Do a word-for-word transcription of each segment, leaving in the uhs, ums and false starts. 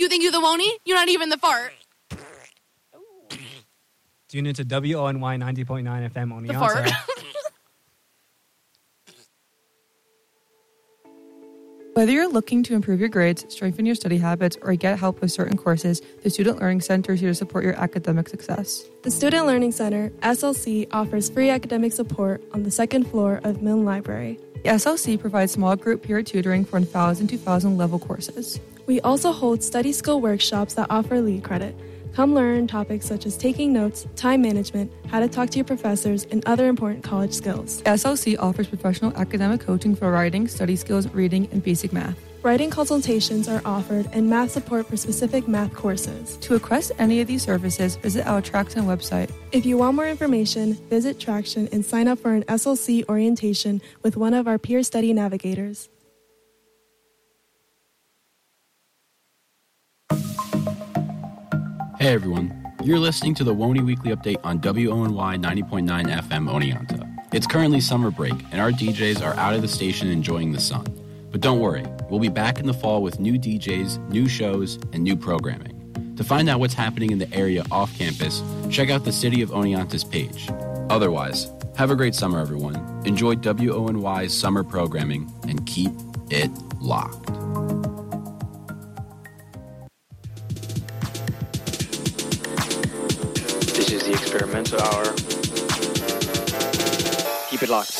You think you're the Wony? You're not even the fart. Tune into W O N Y ninety point nine F M The fart. Oneonta. Whether you're looking to improve your grades, strengthen your study habits, or get help with certain courses, the Student Learning Center is here to support your academic success. The Student Learning Center, S L C, offers free academic support on the second floor of Milne Library. The S L C provides small group peer tutoring for one thousand to two thousand level courses. We also hold study skill workshops that offer lead credit. Come learn topics such as taking notes, time management, how to talk to your professors, and other important college skills. S L C offers professional academic coaching for writing, study skills, reading, and basic math. Writing consultations are offered and math support for specific math courses. To request any of these services, visit our Traction website. If you want more information, visit Traction and sign up for an S L C orientation with one of our peer study navigators. Hey everyone, you're listening to the Wony Weekly Update on W O N Y ninety point nine F M Oneonta. It's currently summer break, and our D Js are out of the station enjoying the sun. But don't worry, we'll be back in the fall with new D Js, new shows, and new programming. To find out what's happening in the area off campus, check out the City of Oneonta's page. Otherwise, have a great summer everyone, enjoy W O N Y's summer programming, and keep it locked. This is the Experimental Hour. Keep it locked.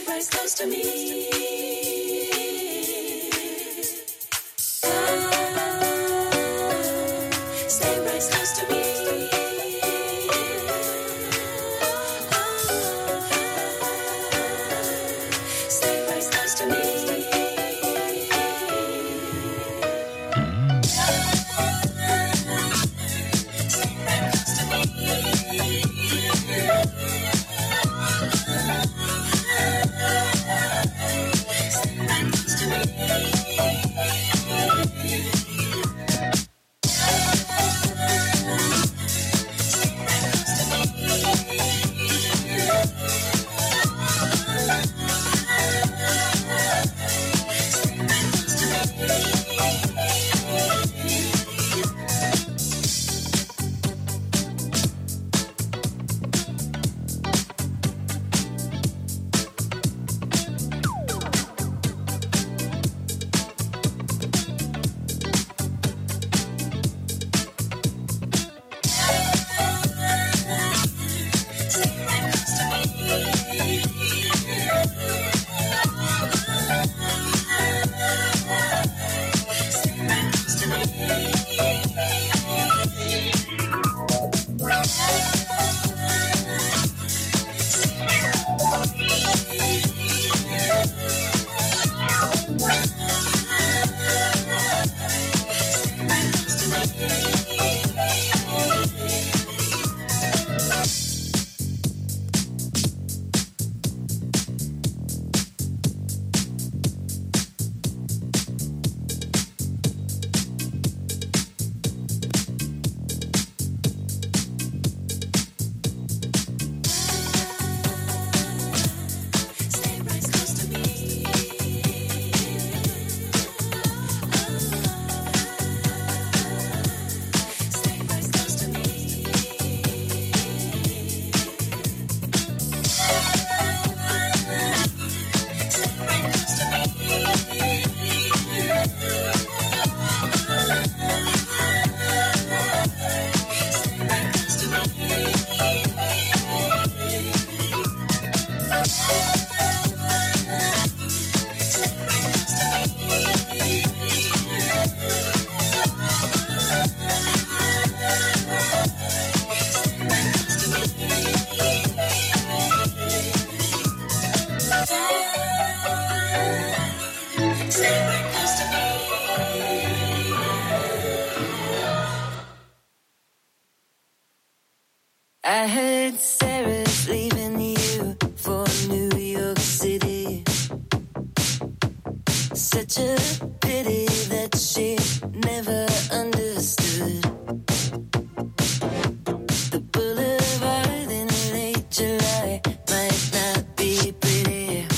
right close to me. Stay right close to me. Stay right close to me. I heard Sarah's leaving you for New York City. Such a pity that she never understood the boulevard in late July might not be pretty,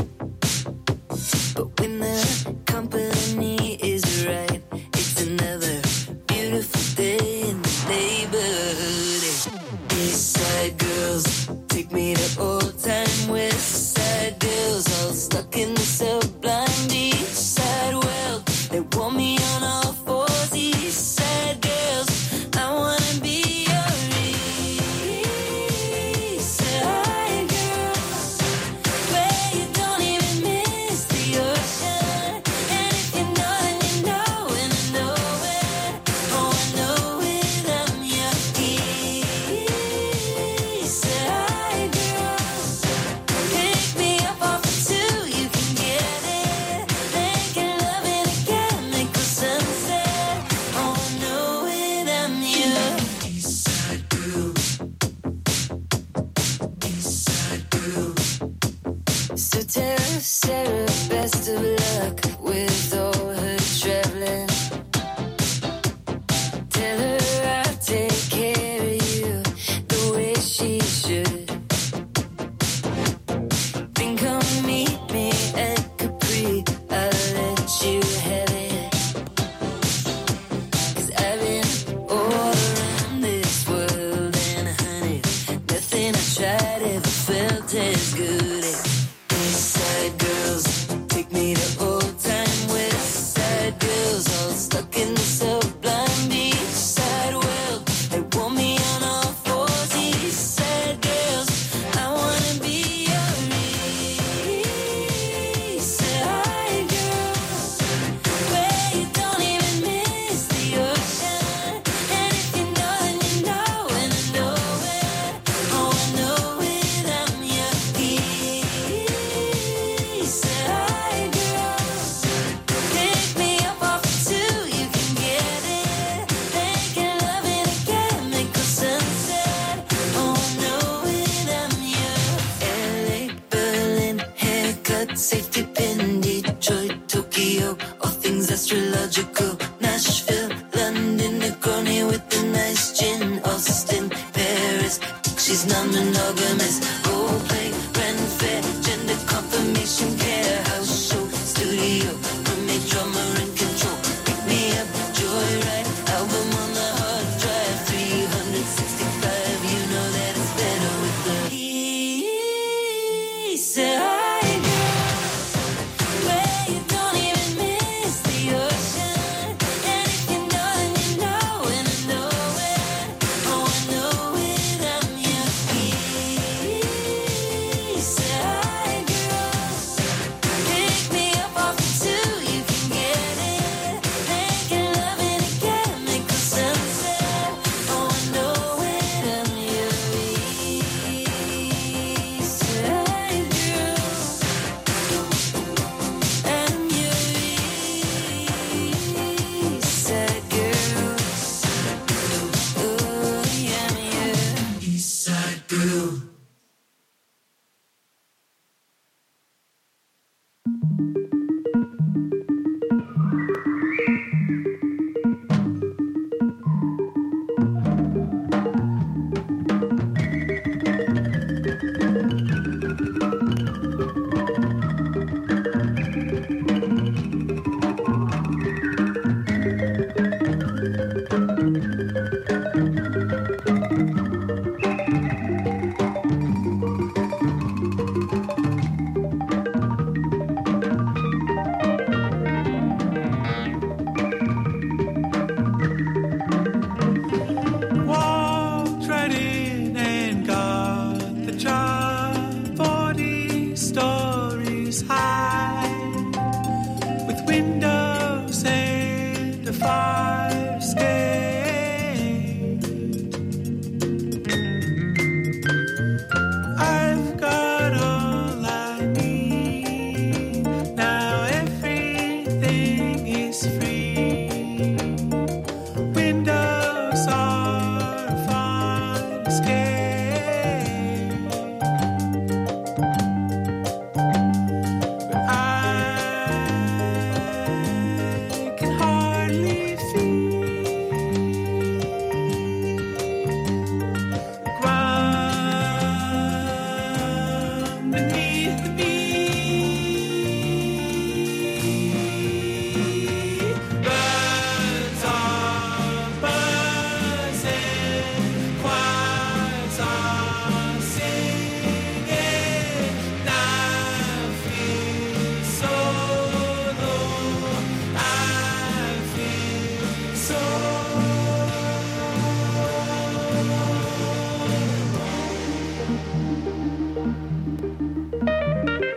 but when the company is right, it's another beautiful day in the neighborhood. East Side girls take me to old time West Side girls, all stuck in the sublime East Side world. They want me on all fours. East Side girls, I wanna be your East Side girls, where you don't even miss the ocean. And if you know, then you know, and I know it. Oh, I know it, I'm your East Side girls. Pick me up off the two, you can get it. Making love it again, make the sunset. Oh, I know it, I'm your East Side girl. East Side girl. So tell Sarah best of luck with all her traveling. Tell her I'll take care of you the way she should. Then come meet me at Capri, I'll let you have it. 'Cause I've been all around this world, and honey, nothing I tried ever felt as good. East Side girls take me to old time West safety pin, Detroit, Tokyo, all things astrological. Nashville, London, Negroni with the nice gin. Austin, Paris, she's non-monogamous. Role play, rent fair, gender confirmation care. House show, studio, roommate, drummer in control. Pick me up, joyride, album on the hard drive. three sixty-five, you know that it's better with the east side girl, where you don't even miss the ocean. And if you know, then you know, and I know it. Oh, I know it, I'm your east side girl. Pick me up off the two, you can get it. Making love and again, make the sunset. Oh, I know it, I'm your east side girl. I'm your east side girl. Oh, yeah, I'm your east side girl. Walked right in and got the job. Forty stories high, with windows and a fire escape. I've got all I need. Now everything is free. Windows are a fun escape, but I can hardly feel the ground beneath me. Birds are buzzing, choirs are singing. I feel so low. I feel so low.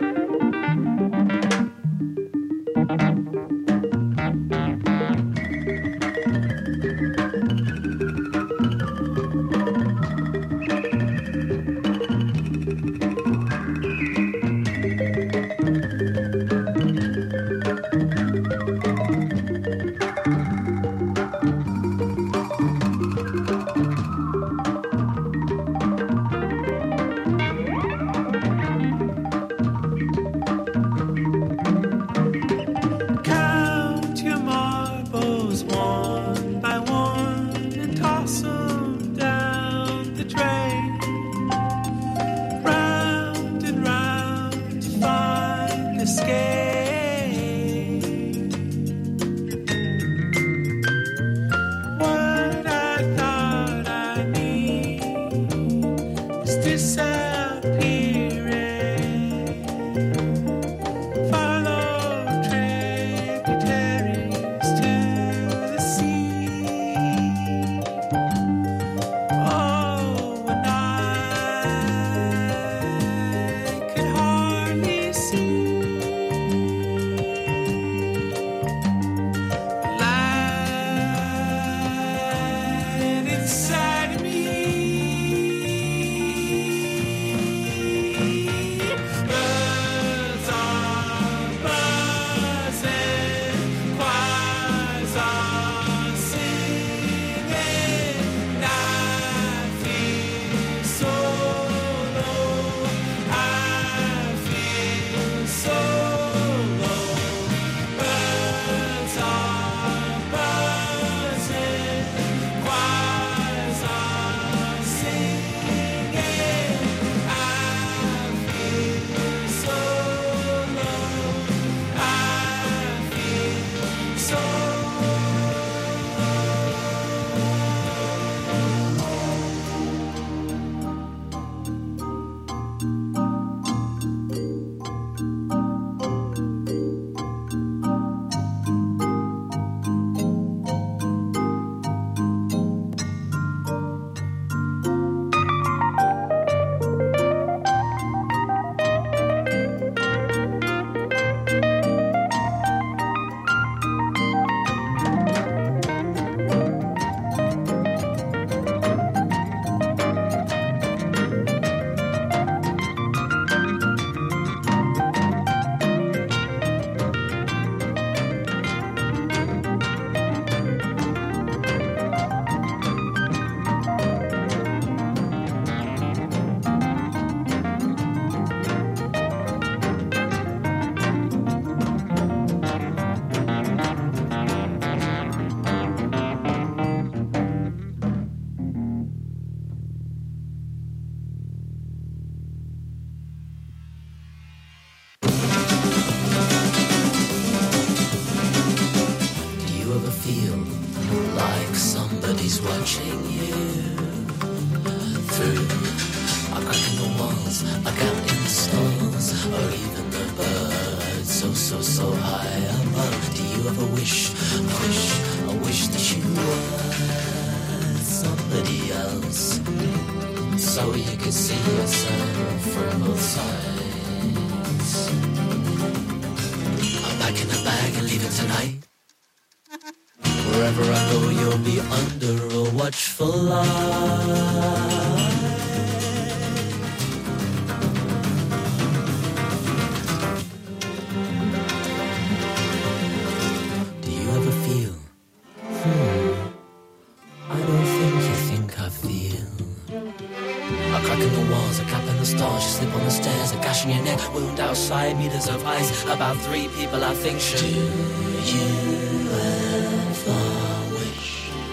Nobody's watching you through a crack in the walls, a gap in the stalls, or even the birds so, so, so high above. Do you ever wish, wish, I wish that you were somebody else, so you could see yourself from both sides? I'm back in the bag and leaving tonight. Wherever I go, you'll be under a watchful eye. Do you ever feel? Hmm. I don't think you think I feel. A crack in the walls, a gap in the stars, you slip on the stairs, a gash in your neck, wound outside, meters of ice. About three people I think should. Do you ever wish?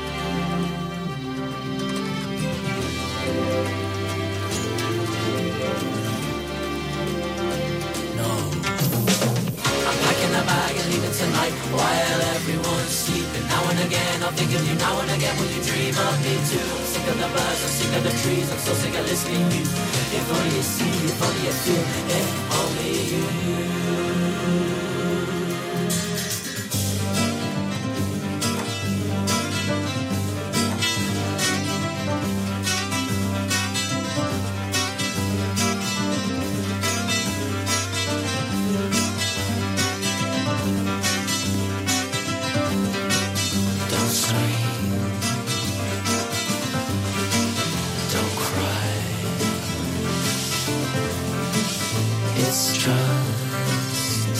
No. I'm packing a bag and leaving tonight while everyone's sleeping. Now and again I'll think of you, now and again will you dream of me too? I'm sick of the birds, I'm sick of the trees, I'm so sick of listening to you. If only you see, if only you feel, if only you. Don't scream, don't cry. It's just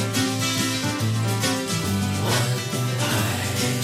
one night.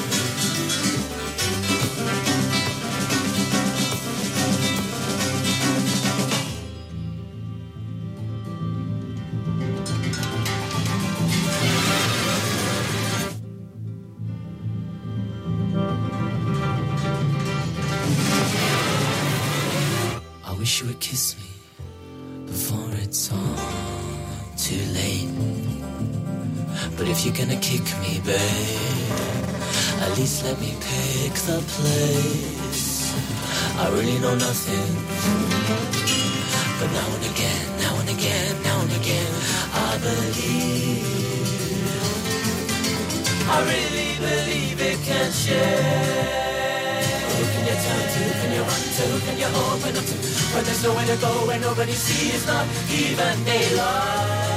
I wish you would kiss me before it's all too late. But if you're gonna kick me, babe, at least let me pick the place. I really know nothing, but now and again, now and again, now and again, I believe, I really believe it can share. Who can you turn to, who can you run to, who can you open up to, when there's nowhere to go, when nobody sees, not even daylight.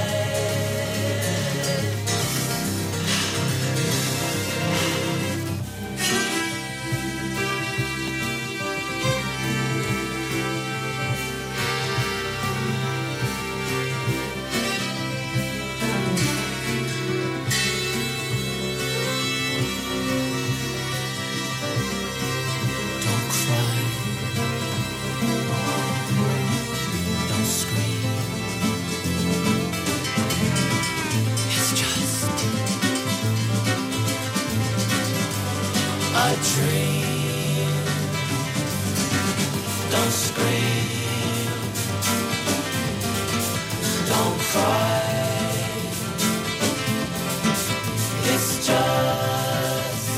Don't cry, don't scream. It's just a dream. Don't scream, don't cry. It's just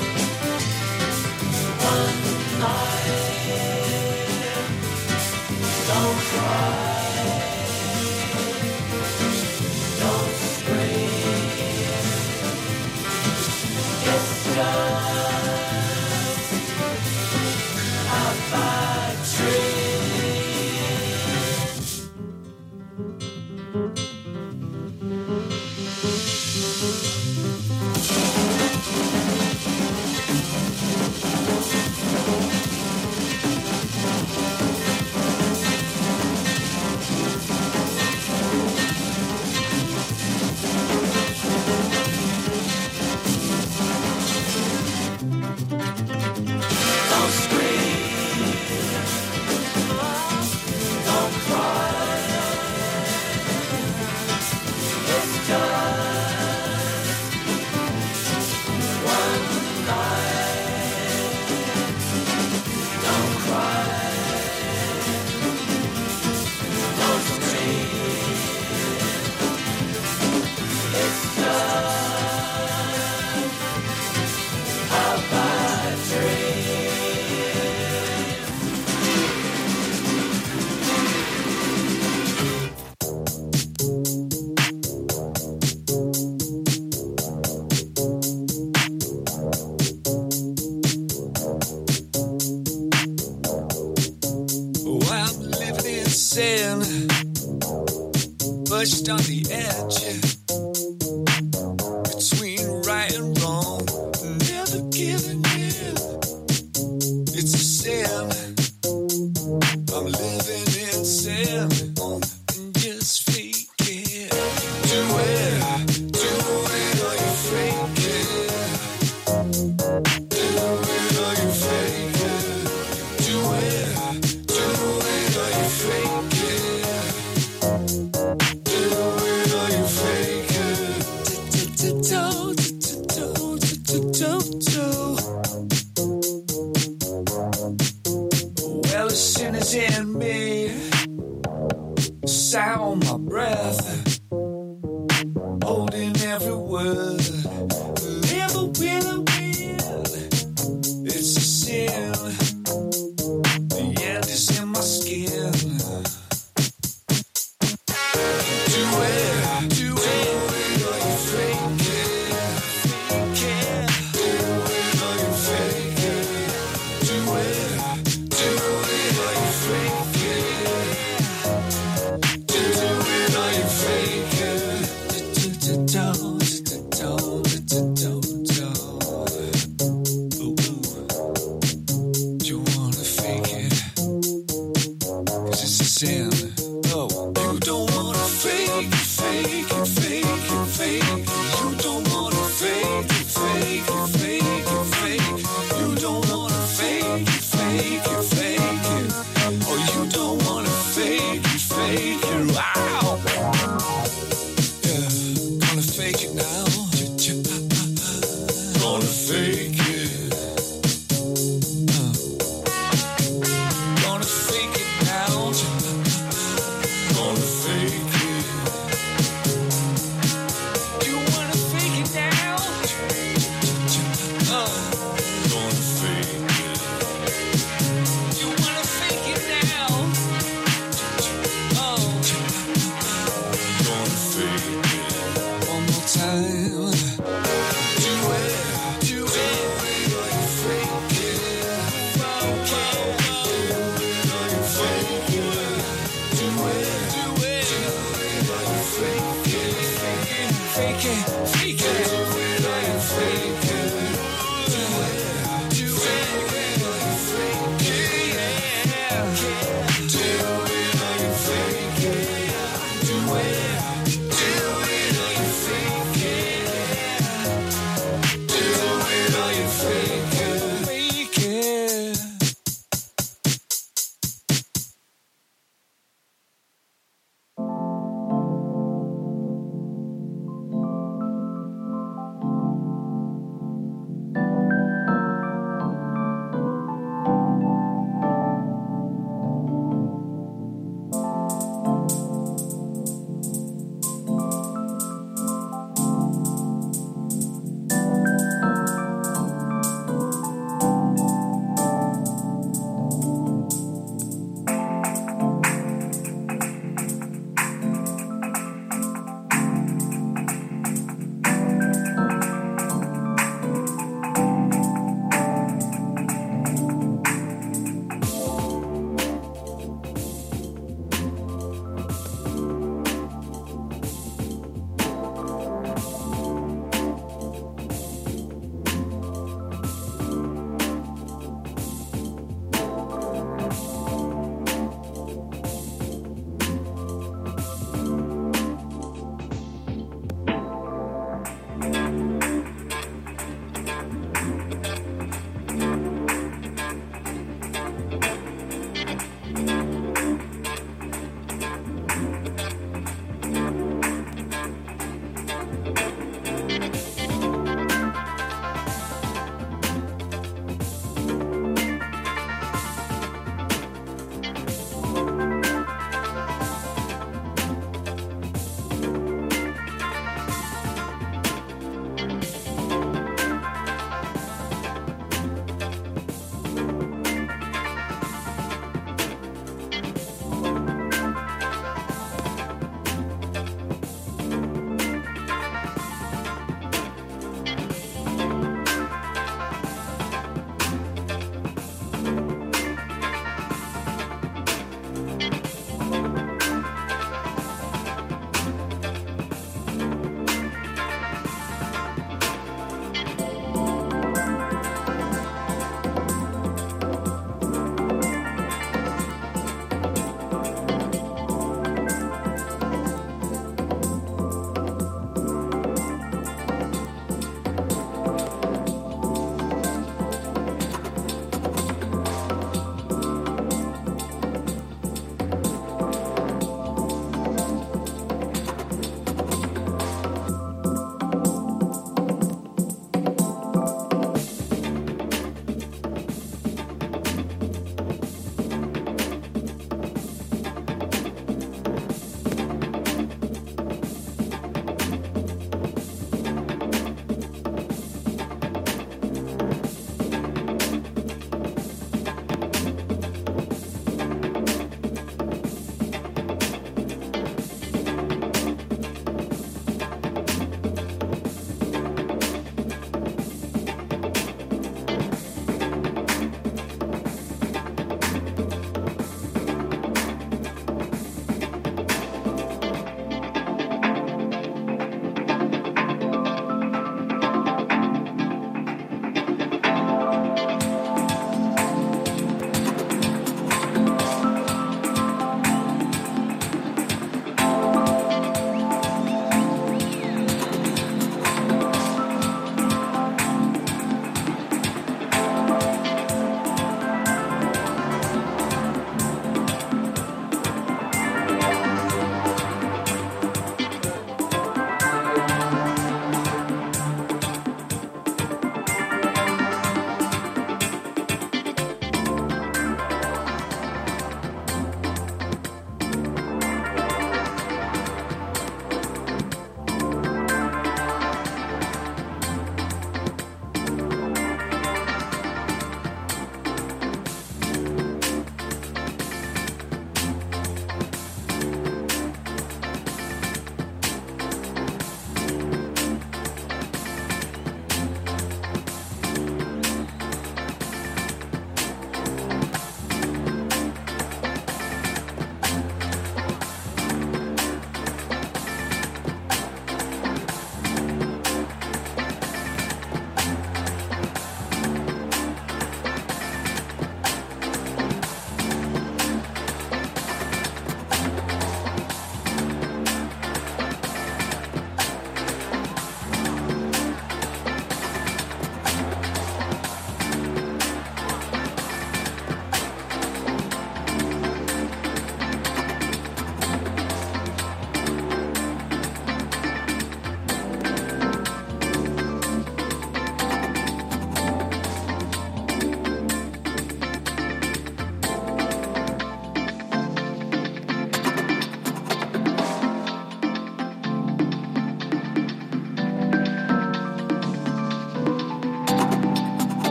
one night. Don't cry, don't scream. It's just a bad dream. pushed on the edge between right and wrong, never giving in. It's a sin. I'm living in sin and just fake it. Do it, do it, or you fake it. Do it or you fake it. Do it, do it or you fake it. Do it or you fake it. Do-do-do-do, do-do-do-do-do-do. Well, the sin is in me. Sound my breath, holding every word. Never will I will. It's a sin. The end is in my skin. Do it, do it, or you fake it. Fake it. Do it or you fake it. Do it, do it or you fake it. Do it or you fake it. Do, do, do, do, do, do.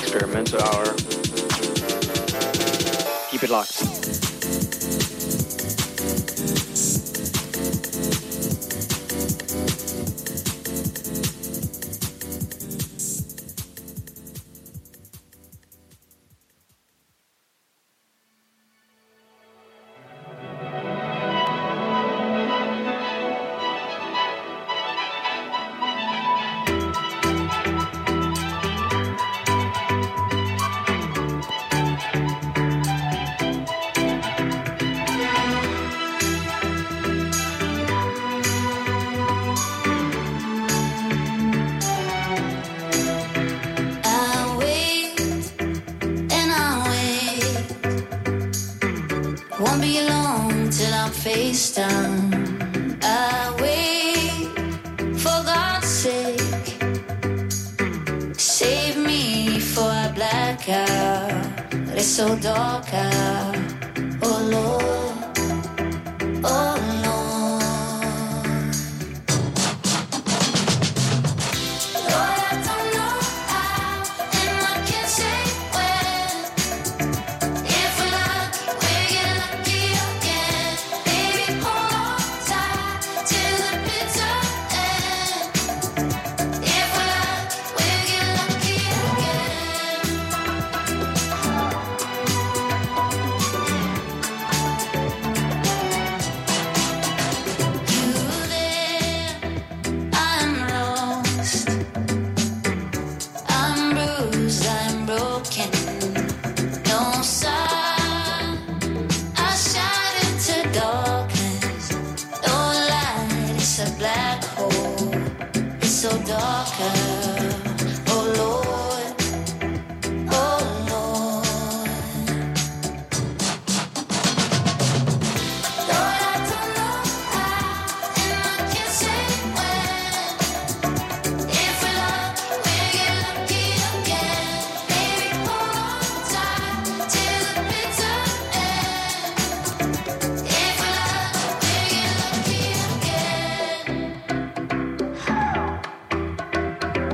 experimental hour. Keep it locked. Won't be long till I'm face down. I wait, for God's sake. Save me before I black out. It's so dark out. Oh Lord, oh Lord. Lord, I don't know how, and I can't say when. If we're lucky, we'll get lucky again. Baby, hold on tight till the bitter end. If we're lucky, we'll get lucky again. You there, I'm lost. I'm bruised, I'm broken. No sign, I shine into darkness. No light, it's a black hole. It's so dark out. Oh Lord, oh Lord. Lord, I don't know how, and I can't say when. If we're lucky, we'll get lucky again. Baby, hold on tight till the bitter end. If we're lucky, we'll get lucky again.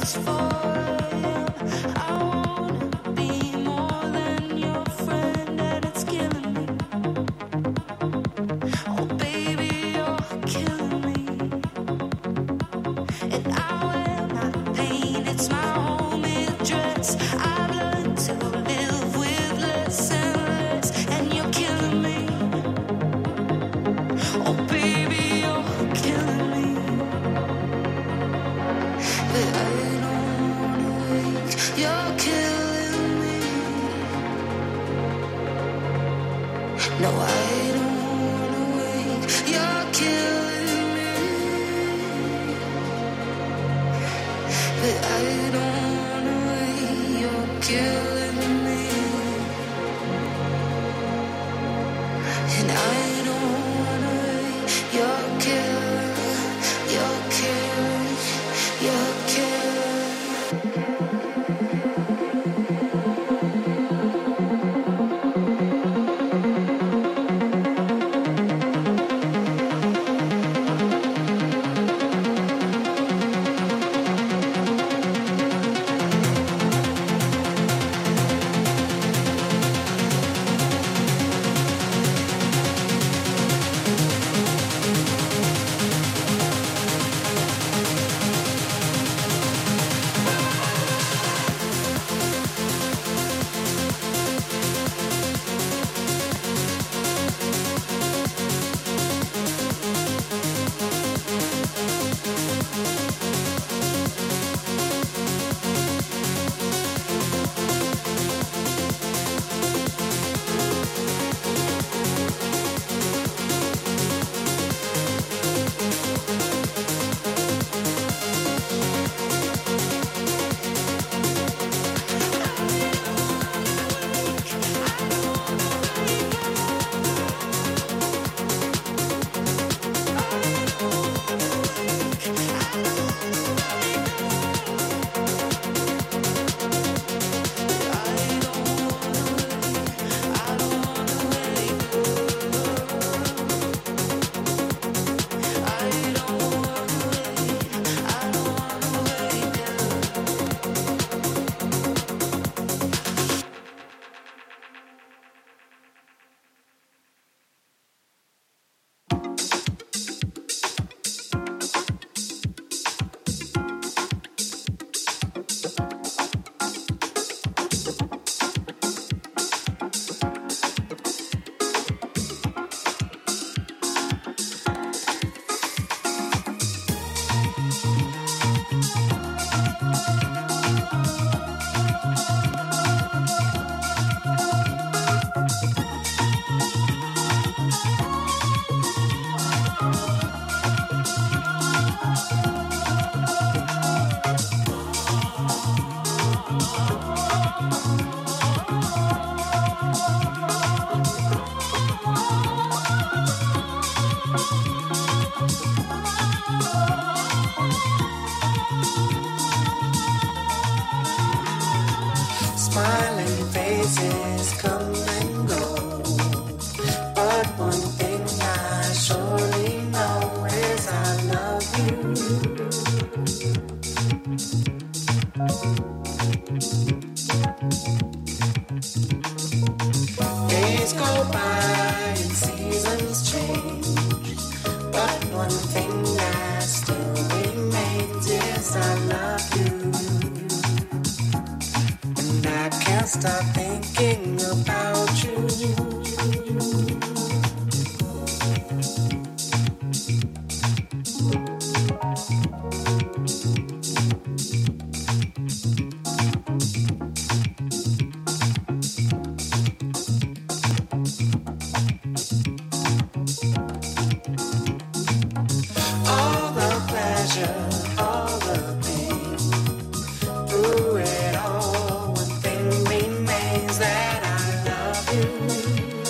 Through it all, one thing remains, that I love you.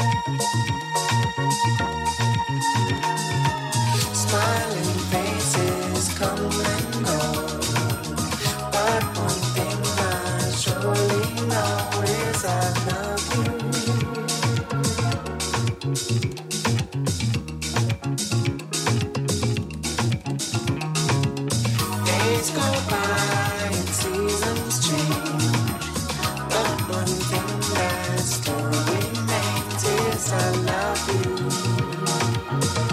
Smiling faces come and go, but one thing I surely know is I love you. Days go by and seasons change, but one thing that still remains is I love you.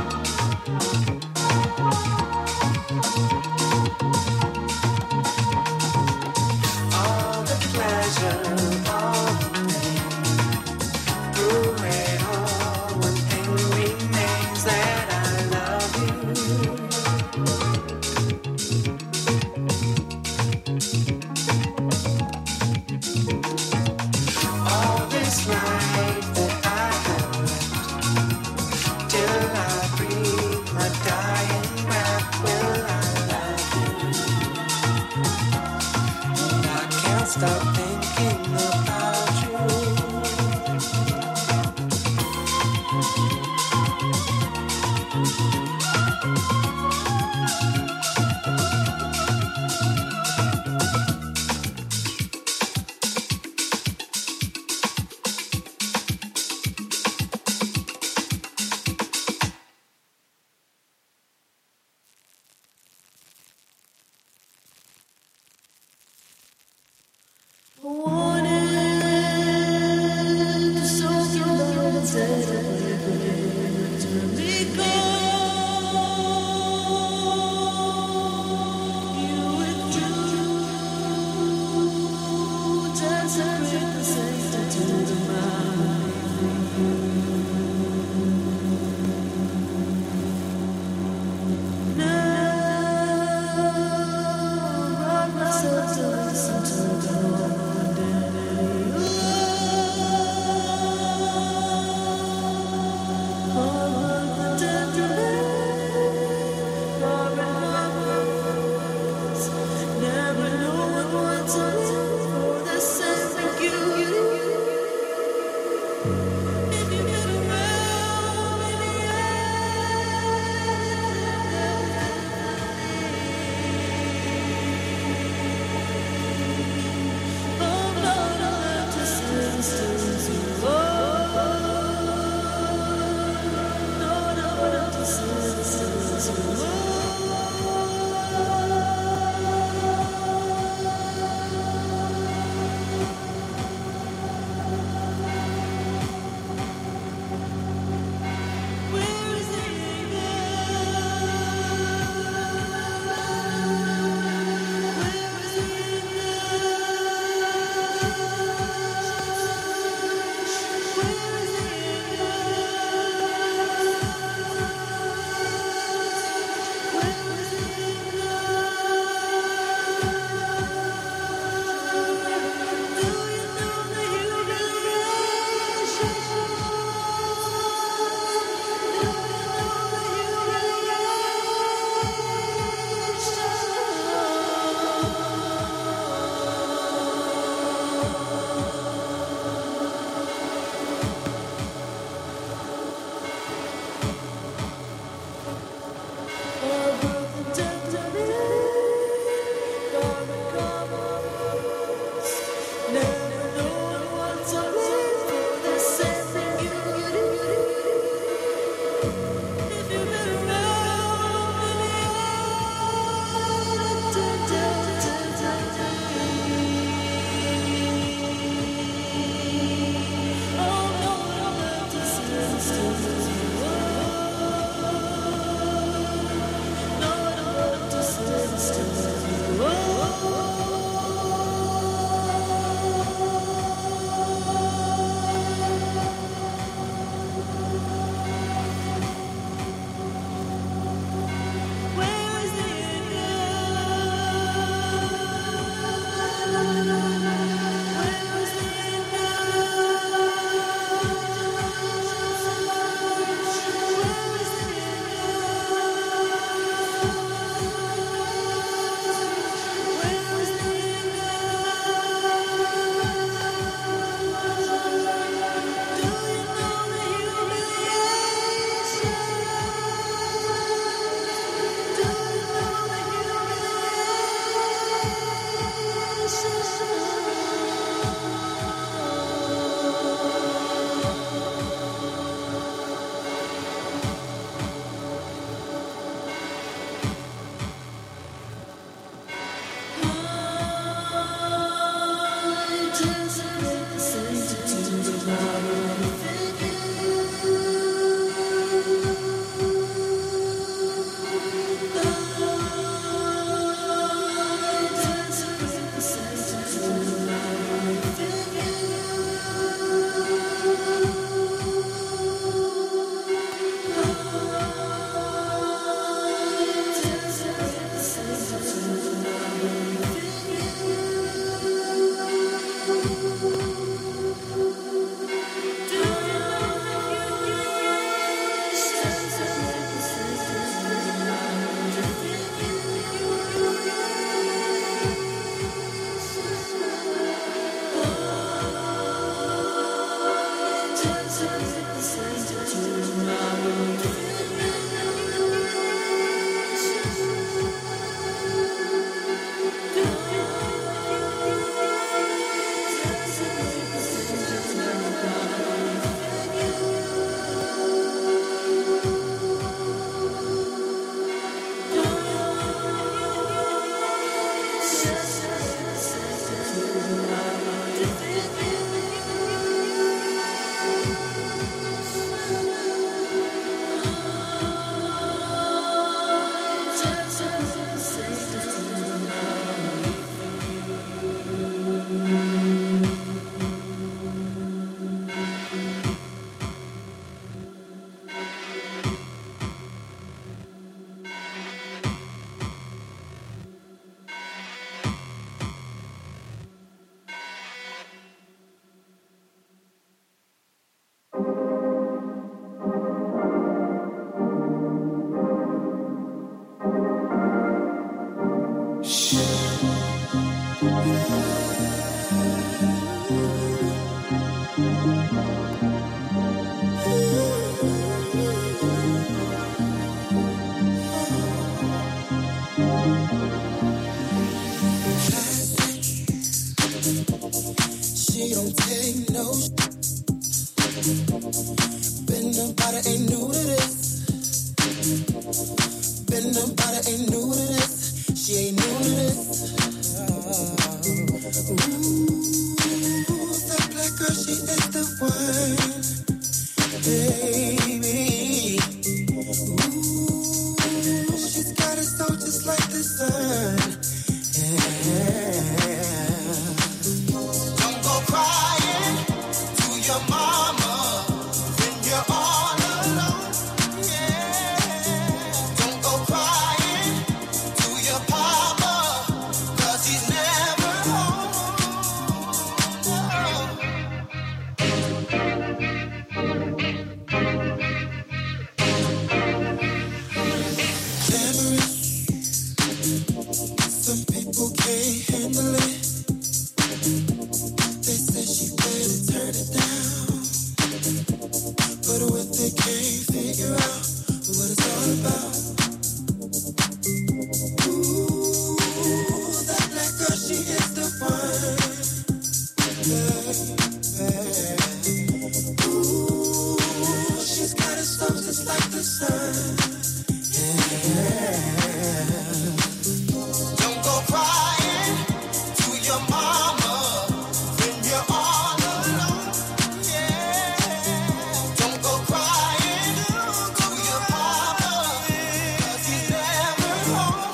Been about it, ain't new to this. Been about it, ain't new to this. She ain't new to this. Ooh, that black girl, she is the one, baby. Ooh, she's got a soul just like the sun. Yeah. Don't go crying to your mama when you're all alone. Yeah. Don't go crying to your papa, 'cause he's never home. Some people can't handle it. They say she better turn it down. But what they can't figure out what it's all about. Ooh, that black girl, she is the one. Yeah. Ooh, she's got a soul just like the sun. Yeah. Don't go crying to your mama when you're all alone. Yeah. Don't go crying to your papa, 'cause he's never home.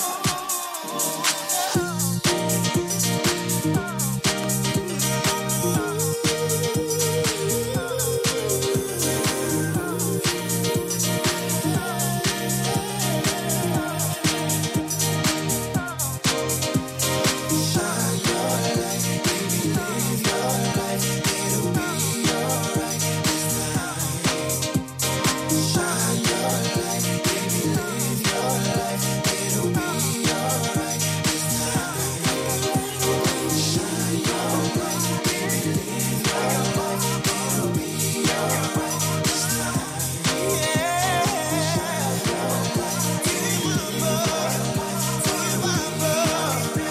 Shine your light, baby, live your life. It'll be alright this time. Shine your light, baby, live your life. It'll be alright this time. Shine your light, baby, live your life. It'll be alright this time. Yeah. Shine your light, baby, live your life. Shine your light, baby,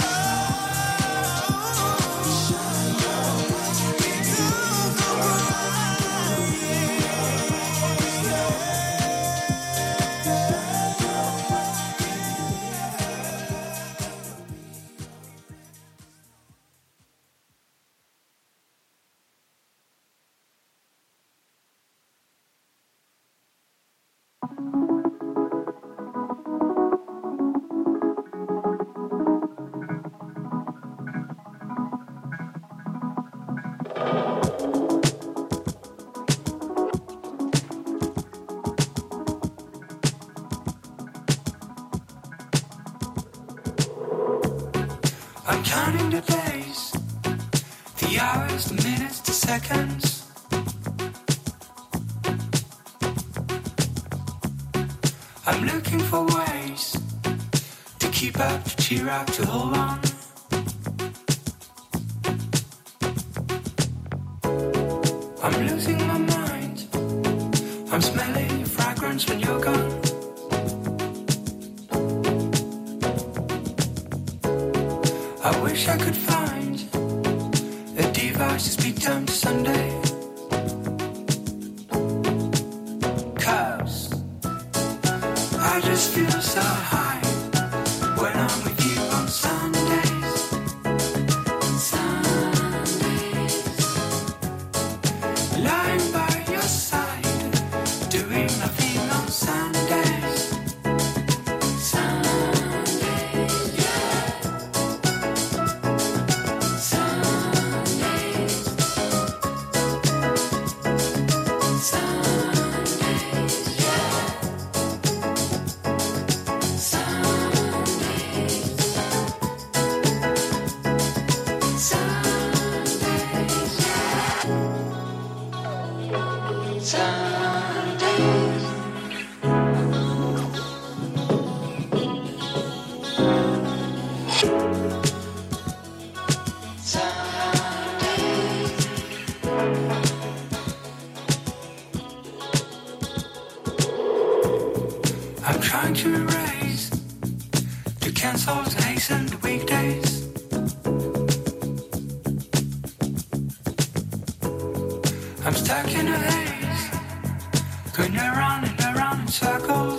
I'm counting the days, the hours, the minutes, the seconds. I'm looking for ways to keep up, to cheer up, to hold on. I'm losing my mind. I'm smelling your fragrance when you're gone. I wish I could find a device to speak time to Sunday. 'Cause I just feel so high when I'm with you on Sundays. Sundays. Lying by your side, doing nothing on Sundays. Sundays. Yeah. Sundays. Sundays. Yeah. I'm trying to erase, to cancel, to hasten the weekdays. I'm stuck in a haze, Going around and around in circles.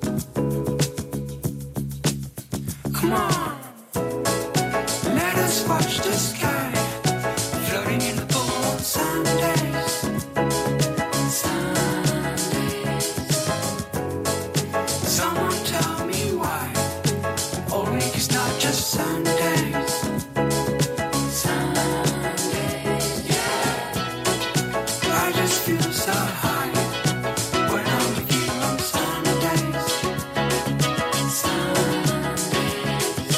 Come on, let us watch the sky floating in the pool on Sundays. Sundays. Someone tell me why all week is not just Sundays. Sundays, yeah. I just feel so high when I'm with you on Sundays. Sundays.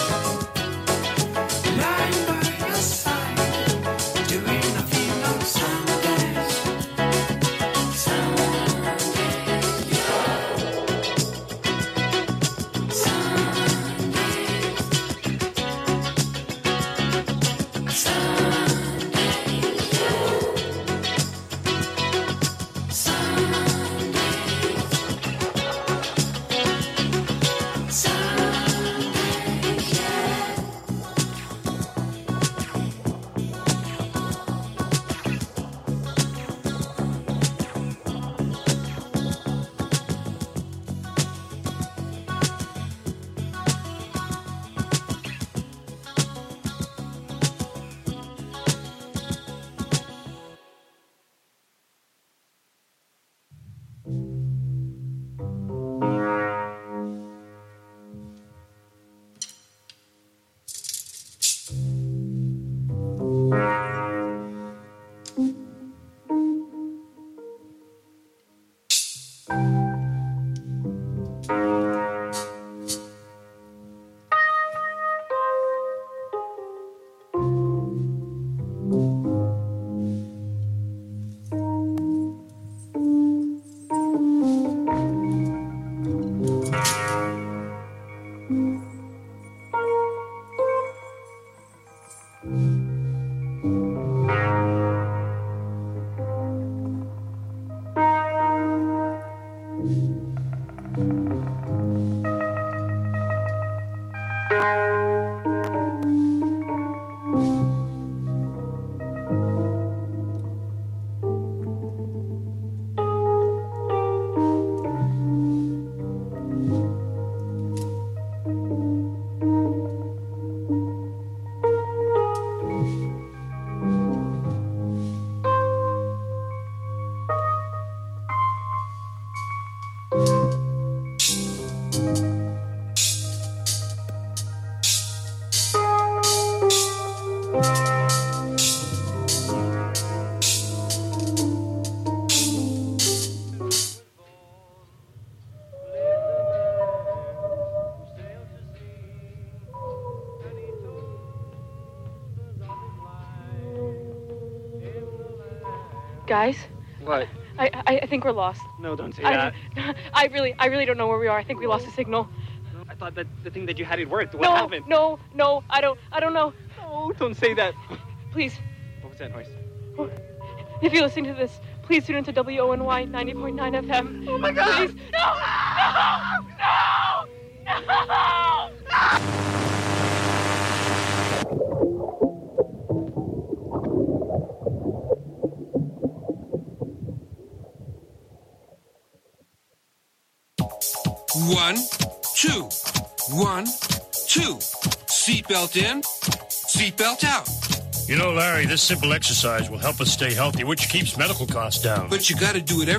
Lying by your side, doing nothing on Sundays. Sundays, yeah. Guys, What? I, I I think we're lost. No, don't say I, that. I really I really don't know where we are. I think we lost the signal. I thought that the thing that you had had worked. What no, happened? no, no, I don't I don't know. No, don't say that. Please, What was that noise? if you're listening to this, please tune into W O N Y ninety point nine F M. Oh my God! Please. No! No! No! No! One, two, one, two. Seatbelt in, seatbelt out. You know, Larry, this simple exercise will help us stay healthy, which keeps medical costs down. But you gotta do it every